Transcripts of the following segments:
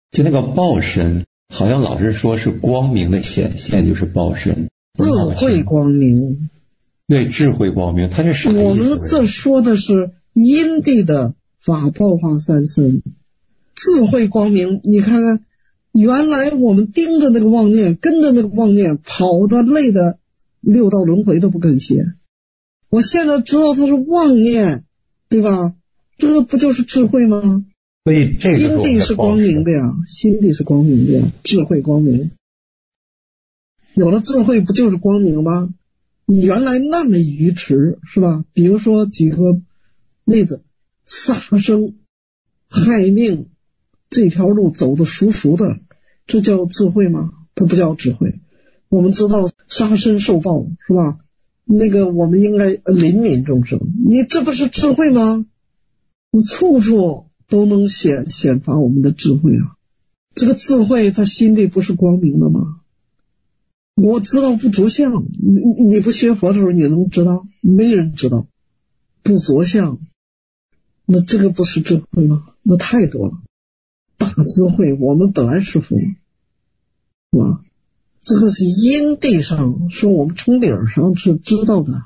就那个报身，好像老是说是光明的显现，就是报身。 智慧光明。 对，智慧光明，它是啥意思？ 我们这说的是因地的法报化三身。智慧光明，你看看，原来我们盯着那个妄念，跟着那个妄念跑的累的六道轮回都不肯歇。我现在知道它是妄念，对吧？这个不就是智慧吗？ 所以这个因地是光明的呀，心地是光明的呀，智慧光明。有了智慧不就是光明吗？你原来那么愚痴，是吧？比如说举个例子，杀生害命这条路走得熟熟的，这叫智慧吗？它不叫智慧。我们知道杀身受报，是吧？那个我们应该怜悯众生，你这不是智慧吗？你处处都能显发我们的智慧啊！这个智慧它心里不是光明的吗？我知道不着相，你不学佛的时候你能知道？没人知道。不着相，那这个不是智慧吗？那太多了。大智慧我们本来是佛，是吧？这个是因地上，是我们从理上是知道的。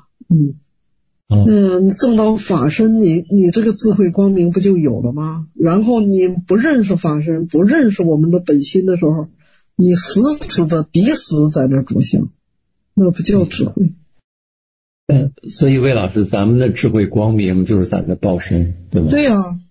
证到法身，你这个智慧光明不就有了吗？然后你不认识法身，不认识我们的本心的时候，你死死的抵死在那着相，那不叫智慧。 所以魏老师，咱们的智慧光明就是咱的报身，对吗？ 对呀，